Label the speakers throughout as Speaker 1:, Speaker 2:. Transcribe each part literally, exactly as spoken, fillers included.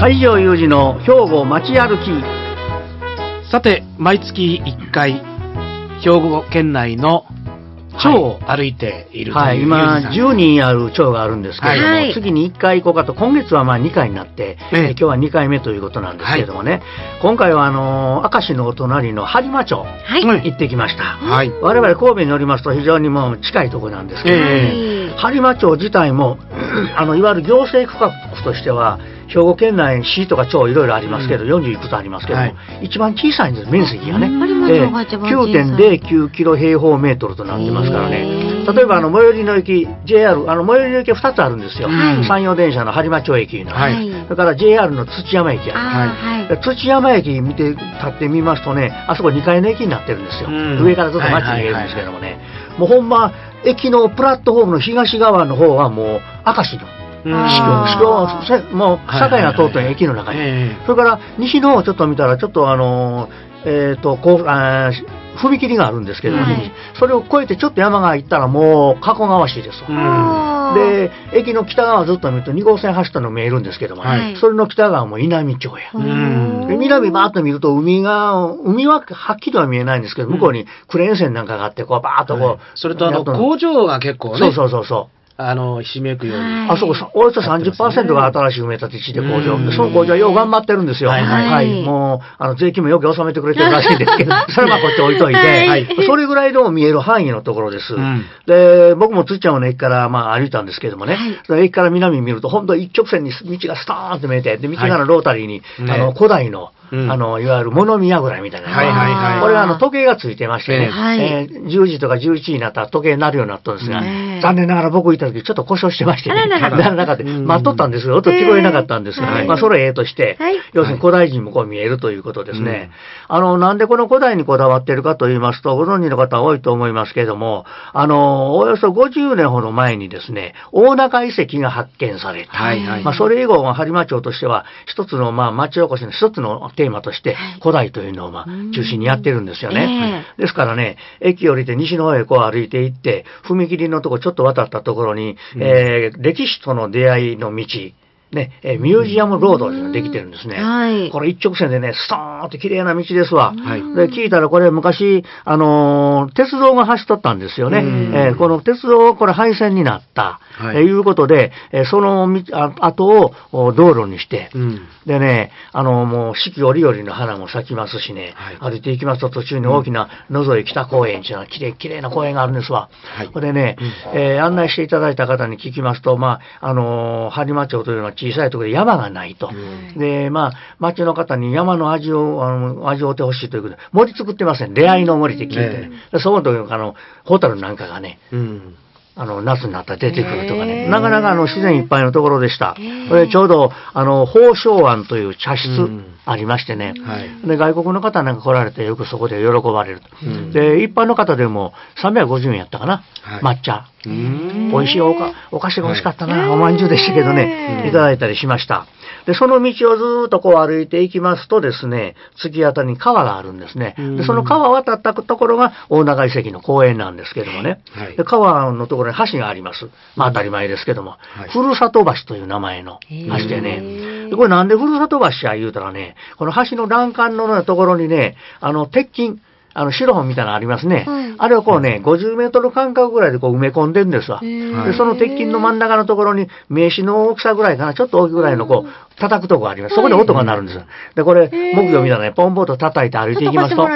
Speaker 1: 西条雄二の兵庫街歩き。
Speaker 2: さて、毎月いっかい兵庫県内の町を歩いているという、はい、
Speaker 1: 今じゅうにんある町があるんですけれども、はい、次にいっかい行こうかと。今月はまあにかいになって、ええ、今日はにかいめということなんですけれどもね、はい、今回はあのー、明石のお隣の播磨町、はい、行ってきました、はい、我々神戸に乗りますと非常にもう近いところなんですけれども、ね、播磨町自体もあのいわゆる行政区画としては兵庫県内市とか町いろいろありますけど、うん、よんじゅういくつありますけども、はい、一番小さいんです、面積がね、えー、きゅうてんゼロきゅうキロ平方メートルとなってますからね。例えばあの最寄りの駅 ジェイアール、あの最寄りの駅はふたつあるんですよ、はい、山陽電車の播磨町駅の、はい、それから ジェイアール の土山駅ある、はい、土山駅見て立ってみますとね、あそこにかいの駅になってるんですよ、うん、上からずっと街に見えるんですけどもね、もうほんま駅のプラットフォームの東側の方はもう明石の市境、もう境が通った駅の中に、はいはいはい、それから西の方をちょっと見たらちょっとあのー、えっ、ー、とこうあ踏切があるんですけども、ね、はい、それを越えてちょっと山が行ったらもう加古川市ですわ。で駅の北側ずっと見るとに号線走ったの見えるんですけども、はい、それの北側も稲美町や。で南バーッと見ると海が海ははっきりは見えないんですけど、向こうにクレーン線なんかがあってこうバーッとこう、はい、
Speaker 2: それとあの工場が結構ね、
Speaker 1: そうそうそうそう
Speaker 2: あのひしめくように、
Speaker 1: あそこおよそ さんじゅっパーセント が新しい埋め立て地で工場、その工場はよう頑張ってるんですよ、はいはいはい、もうあの税金もよく納めてくれてるらしいんですけどそれはこっち置いといて、はい、それぐらいでも見える範囲のところです、うん、で僕もつっちゃんの駅からまあ歩いたんですけどもね、はい、駅から南に見ると本当一直線に道がスターンって見えて、で道からロータリーに、はい、あの古代のうん、あのいわゆる物見櫓みたいな、はいはいはい、これはあの時計がついてましてね、はい、えー、じゅうじとかじゅういちじになったら時計になるようになったんですが、残念ながら僕行った時ちょっと故障してましてね、ならなかった、待っとったんですけど音聞こえなかったんですが、はい、まあ、それええとして、はい、要するに古代人もこう見えるということですね、はい、あのなんでこの古代にこだわっているかと言いますと、ご存知の方は多いと思いますけれども、あのおよそごじゅうねんほど前にですね大中遺跡が発見された、はいはい、まあ、それ以後播磨町としては一つのまあ町おこしの一つのテーマとして、はい、古代というのをまあ中心にやってるんですよね、えー、ですからね駅降りて西の方へこう歩いていって踏切のとこちょっと渡ったところに、うん、えー、歴史との出会いの道ね、えミュージアムロードができてるんですね、はい、これ一直線でねストーンって綺麗な道ですわ、はい、で聞いたらこれ昔、あのー、鉄道が走っとったんですよね、えー、この鉄道これ廃線になった、はい、えー、いうことで、えー、その後を道路にして、うん、でね、あのー、もう四季折々の花も咲きますしね、はい、歩いていきますと途中に大きな野添北公園っていうのはきれいきれいな公園があるんですわ、はい、これね、うん、えー、案内していただいた方に聞きますと、まああのー、播磨町というのは小さいところで山がないと、うん、でまあ町の方に山の味をあの味をってほしいということで森作ってません、出会いの森って聞いてね、うん、その時あのホタルなんかがね、うん、あの夏になったら出てくるとかね、なかなかあの自然いっぱいのところでした。これちょうどあの宝生庵という茶室ありましてね、うんはい、で外国の方なんか来られてよくそこで喜ばれると、うん、で一般の方でもさんびゃくごじゅうえんやったかな、はい、抹茶、うーん、美味しいおかお菓子が美味しかったな、はい、おまんじゅうでしたけどね、いただいたりしました。でその道をずーっとこう歩いていきますとですね、突き当たりに川があるんですね。でその川を渡ったところが大長遺跡の公園なんですけどもね、はい、で川のところに橋があります。まあ当たり前ですけども、はい、ふるさと橋という名前の橋でね、でこれなんでふるさと橋や言うたらね、この橋の欄干のところにね、あの鉄筋、あの白本みたいなのありますね、はい、あれをこうねごじゅうメートル間隔ぐらいでこう埋め込んでるんですわ。でその鉄筋の真ん中のところに名刺の大きさぐらいかな、ちょっと大きいぐらいのこう叩くとこがあります。そこで音が鳴るんですよ。でこれ木魚みたいなねポンポンと叩いて歩いていきますと、うん、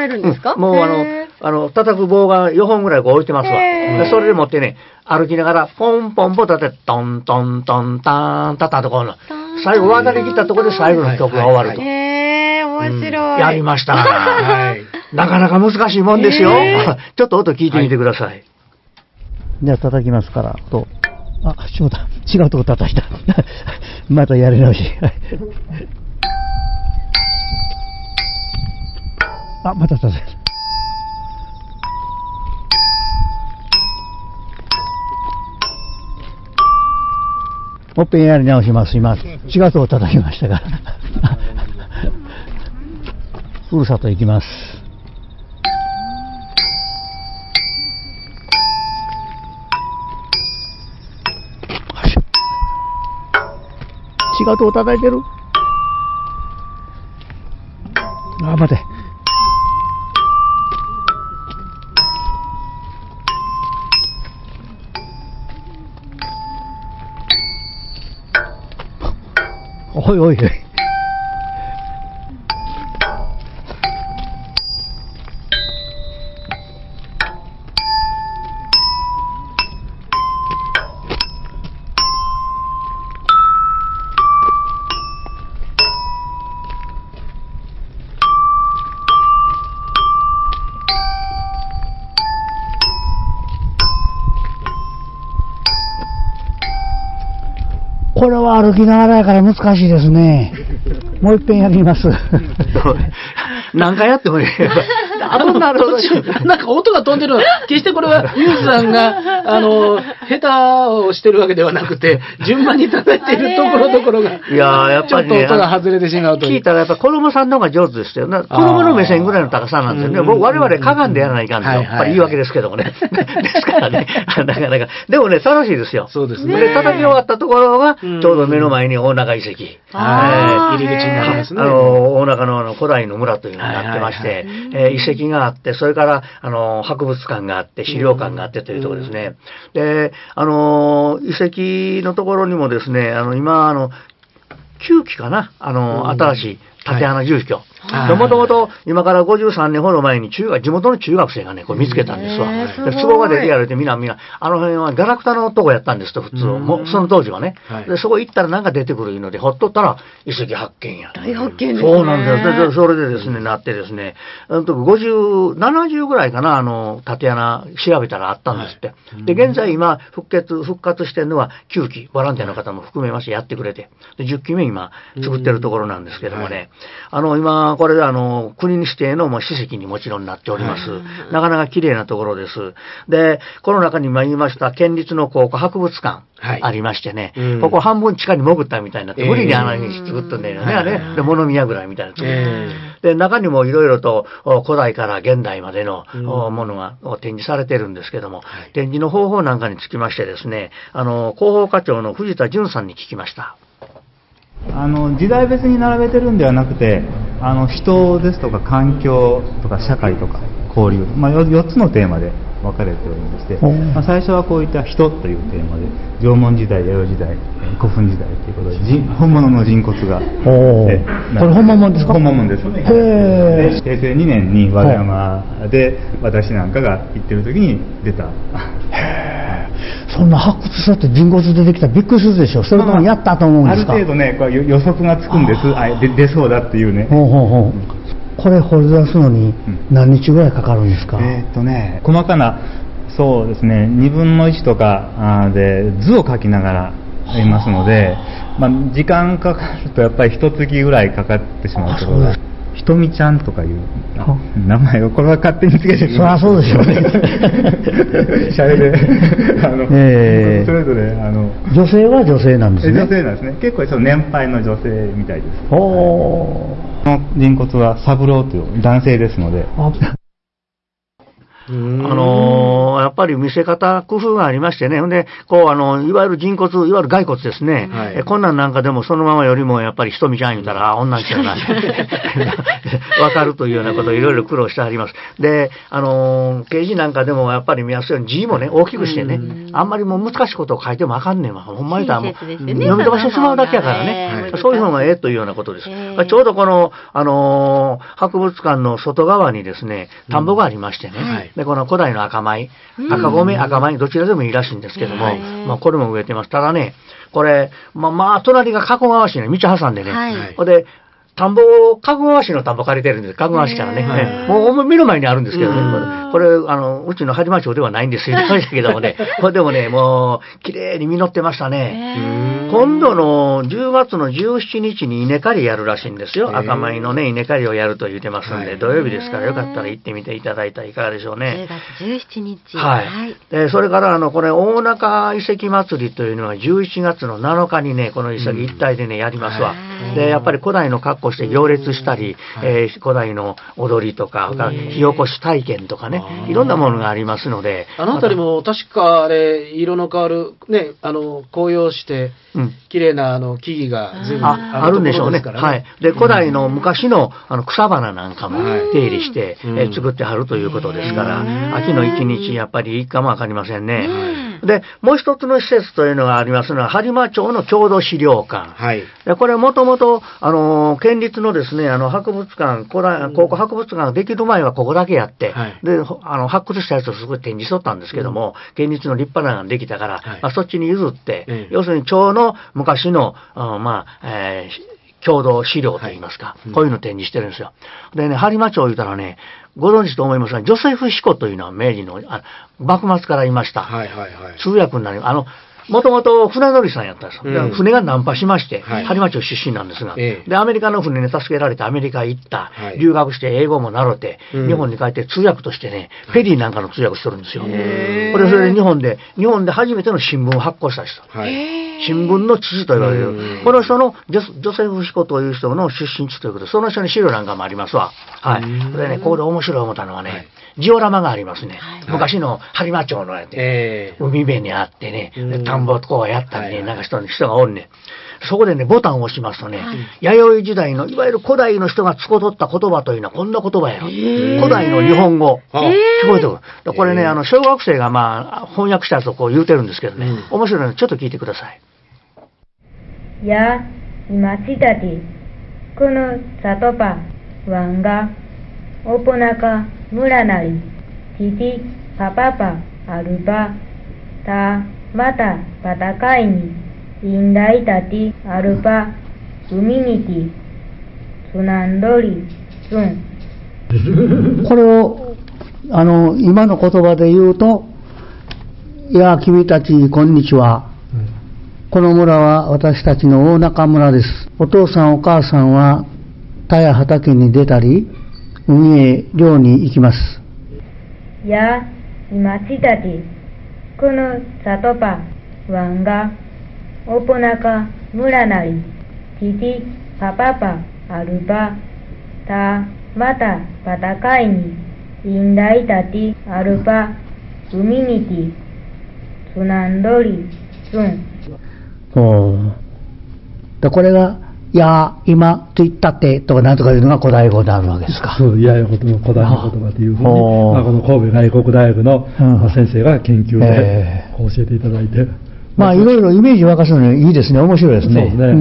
Speaker 1: もうあのあの叩く棒がよほんぐらいこう置いてますわ。でそれでもってね歩きながらポンポンポン叩いてトントントンタンタタとこうの最後渡り切ったところで最後の曲が終わると。
Speaker 3: へー、面白い、うん、
Speaker 1: やりました、はい、なかなか難しいもんですよ、ちょっと音聞いてみてください、はい、じゃあ叩きますから音、あ、違うだ違うとこ叩いたまたやり直しあ、また叩いた、もっぺんやり直します。今違うとこ叩きましたからふるさと行きます。違うとこ叩いてる。
Speaker 4: あ、待て。おいおいおい。これは歩きながらやから難しいですね。もう一遍やります。
Speaker 1: 何回やってもね、あとなるほど。
Speaker 2: なんか音が飛んでるの。決してこれはユースさんが、あの、下手をしてるわけではなくて、順番に叩いているところどころが、
Speaker 1: いやー、やっぱりね、
Speaker 2: ちょっと音が外れてしまうという。
Speaker 1: 聞いたらやっぱ子供さんの方が上手ですよね。子供の目線ぐらいの高さなんですよね。もう我々かがんでやらないかんと、やっぱり言い訳ですけどもね。ですからね、なかなか。でもね、楽しいですよ。
Speaker 2: そうですね。
Speaker 1: で、叩き終わったところが、ちょうど目の前に大中遺跡。
Speaker 2: はい。入り口になりますね。
Speaker 1: あの、大中の古代の村というのになってまして、えー、遺跡があって、それから、あの、博物館があって、資料館があってというところですね。で、あの、遺跡のところにもですね、あの、今、あの、きゅうきかな、あの、新しい竪穴住居。もともと今からごじゅうさんねんほど前に中学、地元の中学生がね、これ見つけたんですわ。で、壺が出てやるってみんなみんな、あの辺はガラクタのとこやったんですと、普通。もその当時はね。で、そこ行ったらなんか出てくるので、ほっとったら遺跡発見や。
Speaker 3: 大発見ですね。
Speaker 1: そうなんですよ。で、それでですね、なってですね、あの時ごじゅう、ななじゅうぐらいかな、あの、竪穴調べたらあったんですって。で、現在今、復活、復活してるのはきゅうき、ボランティアの方も含めましてやってくれて、で、じゅっきめ今、作ってるところなんですけどもね、あの、今、これであの、国に指定のもう史跡にもちろんなっております。なかなか綺麗なところです。で、この中に今言いました県立の考古博物館ありましてね、はい、ここ半分地下に潜ったみたいになって、無理に穴に作ったんだよね、あれ。で、物見やぐらいみたいなところ、えー、で、中にもいろいろと古代から現代までのものが展示されてるんですけども、はい、展示の方法なんかにつきましてですね、あの、広報課長の藤田淳さんに聞きました。
Speaker 5: あの時代別に並べてるんではなくて、あの人ですとか環境とか社会とか交流、まあ、よっつのテーマで分かれておりまして、まあ、最初はこういった人というテーマで、縄文時代、弥生時代、古墳時代ということで、本物の人骨が、
Speaker 4: えこれ本物ですか？
Speaker 5: 本物です。へ平成にねんに和歌山で私なんかが行ってる時に出た。
Speaker 4: そんな発掘したって人骨出てきたらびっくりするでしょ。それともやったと思うんですか？
Speaker 5: ある程度ね、こう予測がつくんです。あで出そうだっていうね。
Speaker 4: ほうほうほう。これ掘り出すのに何日ぐらいかかるんですか？
Speaker 5: うん、えーっとね、細かな、そうですね、にぶんのいちとかで図を描きながらいますので、まあ、時間かかるとやっぱり一月ぐらいかかってしまうところが。ひとみちゃんとかいう名前をこれは勝手につけてる。
Speaker 4: そりゃそうでしょうね。
Speaker 5: シャレであの、えー、それぞれあの
Speaker 4: 女性は女性なんですね。
Speaker 5: 女性なんですね。結構その年配の女性みたいです。
Speaker 4: おお。
Speaker 5: この人骨は三郎という男性ですので。
Speaker 1: あのー、やっぱり見せ方、工夫がありましてね。ほんで、こう、あの、いわゆる人骨、いわゆる骸骨ですね。はい、えこんなんなんかでもそのままよりも、やっぱりひとみちゃん言うたら、あ、女んちゃうな。わかるというようなことをいろいろ苦労してあります。で、あのー、掲示なんかでもやっぱり見やすいように字もね、大きくしてね、あんまりもう難しいことを書いてもあかんねんわ。ほんまに言うたらもう、読み飛ばしてしまうだけやからね。そういうのがええというようなことです。ちょうどこの、あのー、博物館の外側にですね、田んぼがありましてね。はい、でこの古代の赤米、赤米、赤米、どちらでもいいらしいんですけども、まあこれも植えてます。ただね、これ、まあまあ、隣が加古川市ね、道挟んでね、はい、で、田んぼ、加古川市の田んぼ借りてるんです。加古川市からね。ねもう目の前にあるんですけどね。これ、これあの、うちの播磨町ではないんですよ。言ってましたけどもね。これでもね、もう、綺麗に実ってましたね。今度のじゅうがつのじゅうしちにちに稲刈りやるらしいんですよ。赤米のね、稲刈りをやると言ってますんで、土曜日ですからよかったら行ってみていただいたらいかがでしょうね。
Speaker 3: じゅうがつじゅうしちにち。
Speaker 1: はい。で、それから、あの、これ、大中遺跡祭りというのはじゅういちがつのなのかにね、この遺跡一帯でね、やりますわ。 で、やっぱり古代の格好して行列したり、えー、古代の踊りとか、火起こし体験とかね、いろんなものがありますので。
Speaker 2: あのあたりも確かあれ、色の変わる、ね、あの、紅葉して、うん、綺麗なあの木々が随分
Speaker 1: あ, あるんでしょうね。はい。で、古代の昔のあの草花なんかも手入れして、はい、え作ってはるということですから、秋の一日やっぱりいいかもわかりませんね。で、もう一つの施設というのがありますのは、播磨町の郷土資料館。はい。で、これもともと、あの、県立のですね、あの、博物館、古代高校博物館ができる前はここだけやって、はい、で、あの、発掘したやつをすごい展示しとったんですけども、うん、県立の立派なのができたから、はい、まあ、そっちに譲って、うん、要するに町の昔の、うん、まあ、えー、郷土資料といいますか、はい、こういうのを展示してるんですよ。でね、播磨町言うたらね、ご存知と思いますが、ジョセフ・シコというのは明治の、あ幕末からいました。はいはいはい。通訳になり、あの、もともと船乗りさんやったんですよ。うん、船が難破しまして、はい、播磨町出身なんですが、ええ、で、アメリカの船に助けられてアメリカへ行った、はい、留学して英語も習って、うん、日本に帰って通訳としてね、フェリーなんかの通訳してるんですよ。これ、それで日本で、日本で初めての新聞を発行した人。はい、新聞の父と言われる。この人のジョ、ジョセフ・シコという人の出身地ということで、その人に資料なんかもありますわ。はい。これね、ここで面白い思ったのはね、はい、ジオラマがありますね。はい、昔の播磨町のやつ、えー、海辺にあってね、で田んぼとこうやったりね、はい、なんか人人がおるね。そこでね、ボタンを押しますとね、はい、弥生時代のいわゆる古代の人が使っとった言葉というのはこんな言葉やろ。古代の日本語。聞こえてくる。これね、あの、小学生がまあ、翻訳したやつをこう言うてるんですけどね、うん、面白いのでちょっと聞いてください。
Speaker 6: や、今したち、この里ば、わんが、おぽなか、むらなり、ちち、ぱぱぱ、あるば、た、また、ばたかいに、いんだいたち、あるば、海にき、つなんどり、つん。
Speaker 4: これを、あの、今の言葉で言うと、いや、君たち、こんにちは。この村は私たちの大中村です。お父さんお母さんは田や畑に出たり、海へ漁に行きます。
Speaker 6: や、今ちたち、この里ば、わんが、おぽなか、村なり、ちち、ぱぱぱ、あるば、た、また、ばたかいに、いんだいたち、あるば、海にき、つなんどり、つん。
Speaker 4: おでこれが、いや、今、と言ったって、とかなんとかいうのが古代語であるわけですか。
Speaker 7: そう、いやいやことの古代の言葉というふうに、まあ、この神戸外国大学の、うん、先生が研究で、えー、教えていただいて。
Speaker 4: まあ、いろいろイメージ沸かすのにいいですね。面白いですね。そうですね。うん、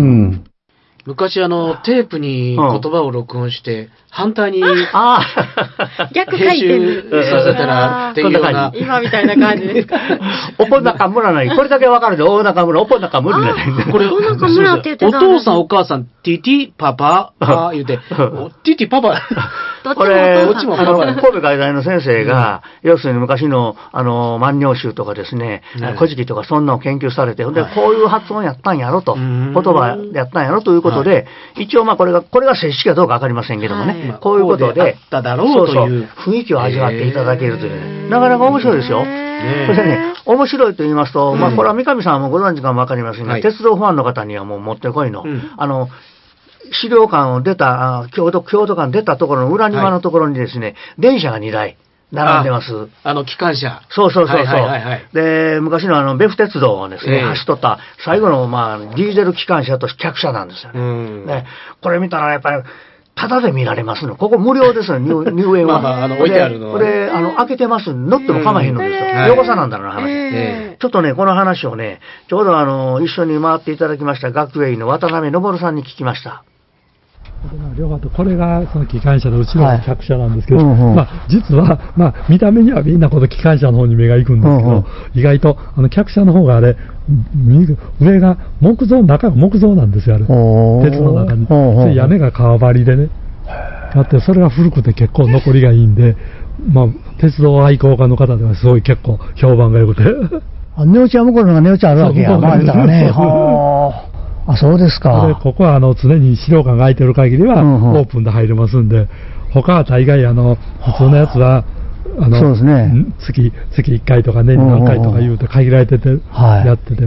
Speaker 2: 昔あの、テープに言葉を録音して、反対に、
Speaker 3: あ逆書いてる。
Speaker 2: 編集させたらっていうような。
Speaker 3: 今みたいな感じですか。
Speaker 1: おぽなか村なり、これだけわかるで、大中村、おぽなか村なり。
Speaker 2: これ、お父さんお母さん、ティティパパ、あ言うて、ティティパパ。
Speaker 1: これ、どっちもパパ。神戸外大の先生が、要するに昔の、あの、万葉集とかですね、古事記とかそんなのを研究されて、で、こういう発音やったんやろと、言葉やったんやろということで、一応まあこれが、これが正式かどうかわかりませんけどもね、こういうことで、
Speaker 2: だろうという
Speaker 1: 雰囲気を味わっていただけるという、なかなか面白いですよ。そしてね、面白いと言いますと、まあこれは三上さんもご存知かもわかりませんが、鉄道ファンの方にはもうもってこいの、あの、資料館を出た、京都、京都館出たところの裏庭のところにですね、電車がにだい並んでます。
Speaker 2: あの、機関車。
Speaker 1: そうそうそうそう。で、昔のあの、別府鉄道をですね、走っとった最後のまあ、ディーゼル機関車と客車なんですよね。で、これ見たらやっぱり、ただで見られますの。ここ無料ですよ、入, 入園は。
Speaker 2: まあまあ、あの、置いてあるのは。
Speaker 1: これ、あの、開けてます。乗っても構わへんのですよ。横さなんだの話、えー。ちょっとね、この話をね、ちょうどあの、一緒に回っていただきました学芸員の渡辺昇さんに聞きました。
Speaker 7: 両方とこれがその機関車の後ろの客車なんですけど、はいうんうん、まあ、実は、まあ、見た目にはみんなこの機関車の方に目が行くんですけど、うんうん、意外とあの客車の方があれ上が木造、中が木造なんですよ、あれ鉄の中に。で屋根が革張りでね、だってそれが古くて結構残りがいいんで、まあ、鉄道愛好家の方ではすごい結構評判が良くて。
Speaker 4: あ、値打ちは向こうのが値打ちあるわけや、まあ、だからね。あ、そうですか。
Speaker 7: でここはあの常に資料館が空いてる限りはオープンで入れますんで、うんうん、他は大概あの普通のやつはあの、
Speaker 4: そうですね、
Speaker 7: 月月いっかいとか年に何回とか言うて限られててやってて、まあ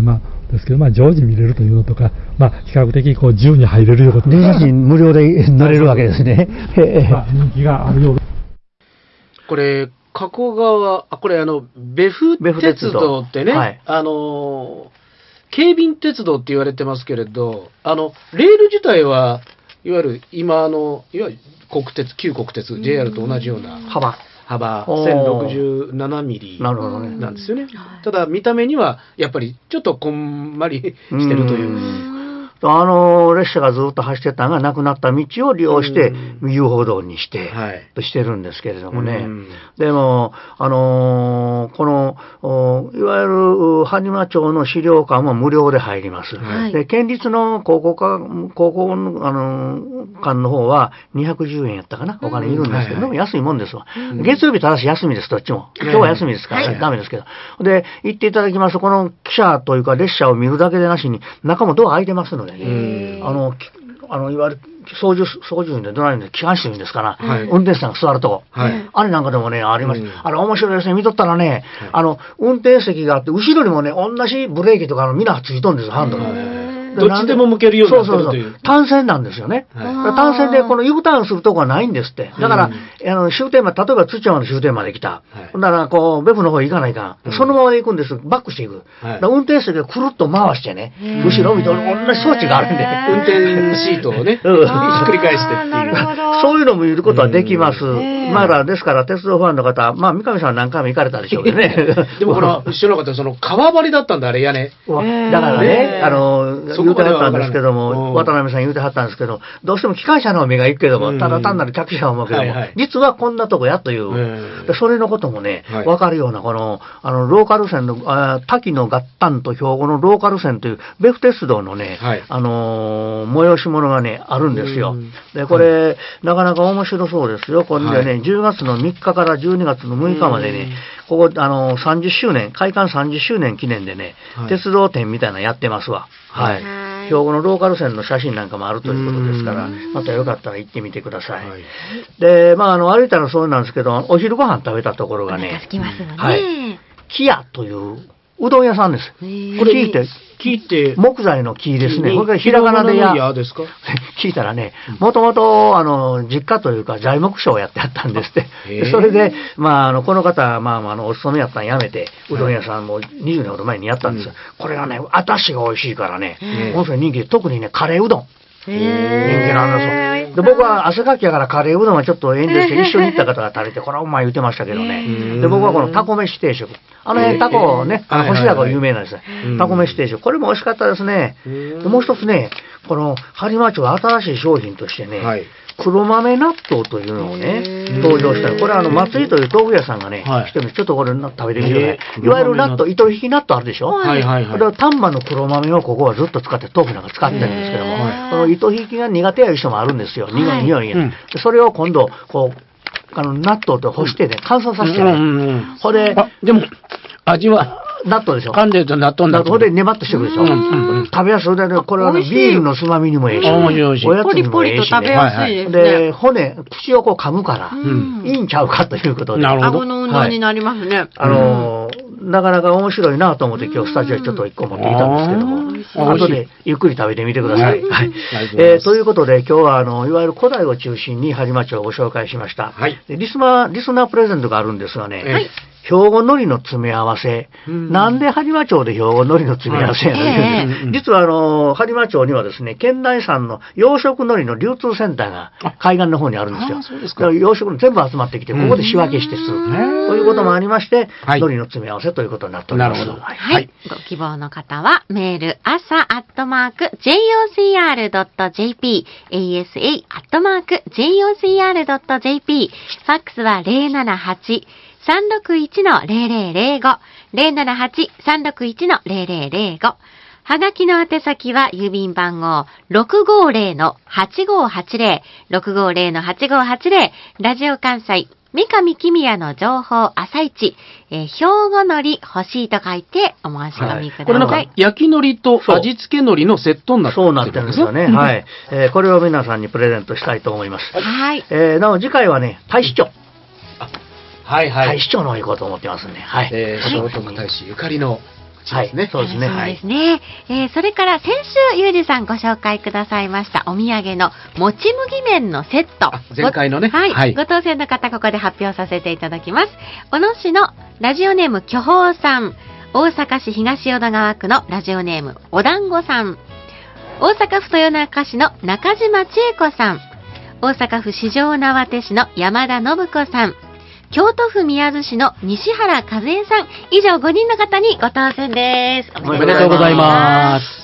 Speaker 7: ですけど、まあ、常時見れるというのとか、まあ、比較的こう自由に入れるようなこと
Speaker 4: 電車賃無料で乗れるわけですね。
Speaker 7: まあ、人気があるようで。
Speaker 2: これ、加古川、あ、これあの、別府鉄道ってね、はい、あの、京浜鉄道って言われてますけれど、あの、レール自体は、いわゆる今の、いわゆる国鉄、旧国鉄、ジェイアール と同じような
Speaker 1: 幅。
Speaker 2: 幅せんろくじゅうななミリなんですよね。ただ見た目にはやっぱりちょっとこんまりしてるという。
Speaker 1: あの列車がずっと走ってたのがなくなった道を利用して遊歩道にして、はい、してるんですけれどもね。でも、あのー、このいわゆる播磨町の資料館も無料で入ります。はい、で県立の高校か高校の、あのー、館の方はにひゃくじゅうえんやったかな、お金いるんですけど、うんはいはい、安いもんですわ。うん、月曜日ただし休みです、どっちも。今日は休みですから、はい、ダメですけど。で、行っていただきますと、この汽車というか列車を見るだけでなしに、中もドア開いてますので、ね、あの、あの、いわゆる、操縦、操縦員でドライブで機関室員ですから、はい、運転手さんが座るとこ、はい。あれなんかでもね、ありました。うん、あれ面白いですね。見とったらね、はい、あの、運転席があって、後ろにもね、同じブレーキとかのみんなついとんですよ、ハンドル。
Speaker 2: どっちでも向けるようになってるという。
Speaker 1: そうそうそう。単線なんですよね。はい、単線でこの U ターンするとこはないんですって。だから、うん、あの終点まで、例えば土山の終点まで来た。はい、だから、こう、ベフの方へ行かないかん。うん、そのままで行くんです。バックしていく。はい、運転席がくるっと回してね、後ろ見て同じ装置があるんで。
Speaker 2: 運転シートをね、ひっくり返してっていう。
Speaker 1: そういうのも見ることはできます。まだ、ですから、鉄道ファンの方、まあ、三上さん何回も行かれたでしょうけどね。
Speaker 2: でもこの、知らなかった、その、川張りだったんだ、あれ、屋根。
Speaker 1: だからね、あの、言うてはったんですけども、渡辺さん言うてはったんですけど、どうしても機関車の目が行くけども、ただ単なる客車を思うけども、はいはい、実はこんなとこやという、それのこともね、わ、はい、かるような、この、あの、ローカル線の、あ滝の合体と兵庫のローカル線という、別府鉄道のね、はい、あのー、催し物がね、あるんですよ。で、これ、はい、なかなか面白そうですよ。これでね、はい、じゅうがつのみっかからじゅうにがつのむいかまでね、ここ、あのー、さんじゅっしゅうねん、開館さんじゅっしゅうねん記念でね、はい、鉄道展みたいなのやってますわ。はい。兵庫のローカル線の写真なんかもあるということですから、またよかったら行ってみてください。はい、で、まあ、あの、歩いたらそうなんですけど、お昼ご飯食べたところがね、はい。木屋といううどん屋さんです。これ聞いて、
Speaker 2: 聞いて、
Speaker 1: 木材の木ですね。これがひらがなでや、
Speaker 2: ですか
Speaker 1: 聞いたらね、もともと、あの、実家というか材木商をやってあったんですって。それで、まあ、あの、この方、まあ、あの、お勤めやったんやめて、うどん屋さんもにじゅうねんほど前にやったんですよ。これがね、あたしが美味しいからね、ものすごい人気で、特にね、カレーうどん。人気なんですよ。で、僕は汗かきやからカレーうどんはちょっと遠慮して一緒に行った方が食べて、これはお前言ってましたけどね。で、僕はこのタコ飯定食。あの辺タコね、あの干しタコ有名なんですよ。タコ飯定食。これも美味しかったですね。でもう一つね、この播磨町新しい商品としてね、はい、黒豆納豆というのをね、登場した。これはあの、松井という豆腐屋さんがね、はい、来てるんで、ちょっとこれ食べてみてください。いわゆる納豆、糸引き納豆あるでしょ。はいはいはい。これは丹波の黒豆をここはずっと使って、豆腐なんか使ってるんですけども、この糸引きが苦手やいう人もあるんですよ。苦い匂いが。それを今度、こう、あの、納豆と干してね、乾燥させてね。これ、
Speaker 2: でも、味は、
Speaker 1: 納豆でしょ。
Speaker 2: 噛んでると納豆になってる。
Speaker 1: これでネバッとしてくるでしょ。食べやすい。これはビールのつまみにもええし、
Speaker 2: おいしい。
Speaker 1: おやつにもええし。
Speaker 3: ポリポリと食べやすいですね。
Speaker 1: で、骨、口をこう噛むから、いいんちゃうかということで。
Speaker 3: なるほど。顎の運動になりますね。
Speaker 1: あの、なかなか面白いなと思って今日スタジオにちょっと一個持ってきたんですけども、後でゆっくり食べてみてください。はい。えー、ということで今日はあの、いわゆる古代を中心に播磨町をご紹介しました。はい。リスナー、リスナープレゼントがあるんですがね、はい。兵庫海苔の詰め合わせ。うん、なんで播磨町で兵庫海苔の詰め合わせやねん、えー、実はあの、播磨町にはですね、県内産の養殖海苔の流通センターが海岸の方にあるんですよ。あ、そうですか。養殖の全部集まってきて、ここで仕分けしてする。うん、ということもありまして、はい、海苔の詰め合わせということになっております。なるほど。
Speaker 3: はい。はい、ご希望の方は、メール、朝アットマーク、ジェイオーシーアールドットジェーピー、エーエスエー アットマーク、ジェイオーシーアールドットジェーピー、ファックスはゼロななはち、さんろくいちのゼロゼロゼロご、ゼロななはち、さんろくいちのゼロゼロゼロご。はがきの宛先は郵便番号 ろくごゼロのはちごはちゼロ、ろくごゼロのはちごはちゼロ、ラジオ関西、三上公也の情報朝市、えー、兵庫のり欲しいと書いてお申し込みください。はい、
Speaker 2: これなんか焼き海苔と味付け海苔のセットになってるんですね。そうなってるんですよ
Speaker 1: ね。はい、えー。これを皆さんにプレゼントしたいと思います。はい。えー、なお次回はね、太子町。
Speaker 2: はいはい。
Speaker 1: 太子町の方に行こうと思ってますんで、はい。
Speaker 2: えー、聖徳太子ゆかりのちですね。
Speaker 1: はい、そうですね。
Speaker 3: そうですね。えー、それから先週、ゆうじさんご紹介くださいました、お土産のもち麦麺のセット。
Speaker 2: 前回のね。
Speaker 3: はい。はい、ご当選の方、ここで発表させていただきます。小野市のラジオネーム、巨峰さん。大阪市東淀川区のラジオネーム、お団子さん。大阪府豊中市の中島千恵子さん。大阪府四条畷市の山田信子さん。京都府宮津市の西原和恵さん。以上ごにんの方にご当選です。
Speaker 2: おめでとうございます。